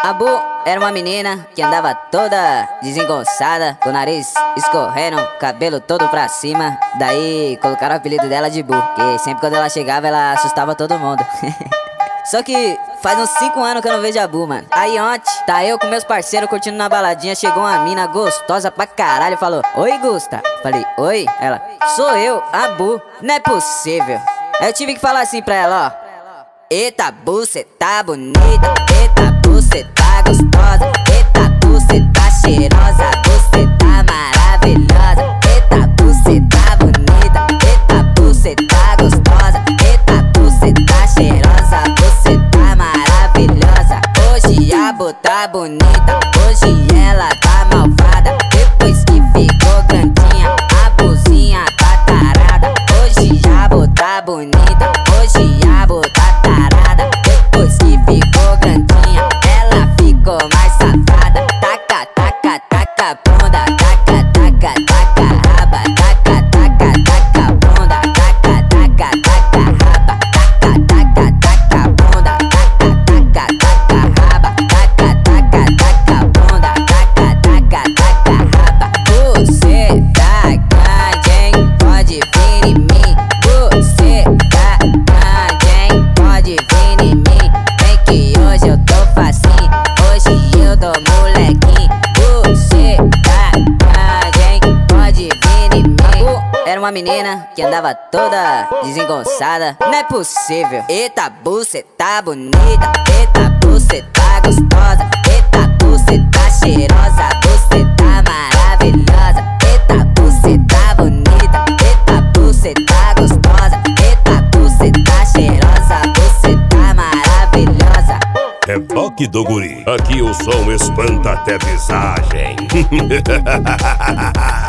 A Bu era uma menina que andava toda desengonçada, com o nariz escorrendo, cabelo todo pra cima. Daí colocaram o apelido dela de Bu, que sempre quando ela chegava ela assustava todo mundo. Só que faz uns 5 anos que eu não vejo a Bu, mano. Aí ontem, tá eu com meus parceiros curtindo na baladinha. Chegou uma mina gostosa pra caralho, falou: "Oi, Gusta." Falei: "Oi?" Ela: "Sou eu, a Bu." Não é possível. Aí eu tive que falar assim pra ela, ó: "Eita, Bu, cê tá bonita. Eita, Bu, cê tá gostosa. Eita, Bu, cê tá cheirosa. Você tá maravilhosa. Eita, Bu, cê tá bonita. Eita, Bu, cê tá gostosa. Eita, Bu, cê tá cheirosa. Você tá maravilhosa. Hoje a Bu tá bonita. Hoje ela tá malvada. Depois que ficou grandinha, a Buzinha tá tarada. Hoje a Bu tá bonita. Hoje a Bu tá tarada. Depois que ficou grandinha, ela ficou mais safada. Taca, taca, taca bunda. Taca, taca, taca raba. Taca, taca, taca bunda. Taca, taca, taca raba. Taca, taca, taca bunda. Taca, taca, taca raba. Taca, taca, taca bunda. Taca, taca, taca raba. Você tá grande, hein? Pode vir em mim. Você tá grande, hein? Pode vir em mim. Vem que hoje eu tô facinho. Hoje eu dou molequinho. Você tá grande, hein? Pode vir em mim. Era uma menina que andava toda desengonçada. Não é possível. Eita, Bu, cê tá bonita. Eita, Bu, cê tá gostosa. Eita, Bu, cê tá cheirosa. Você tá maravilhosa. Eita, Bu, cê tá bonita. Eita, Bu, cê tá gostosa. Eita, Bu, cê tá cheirosa. Você tá maravilhosa. Reboque do guri. Aqui o som espanta até visagem.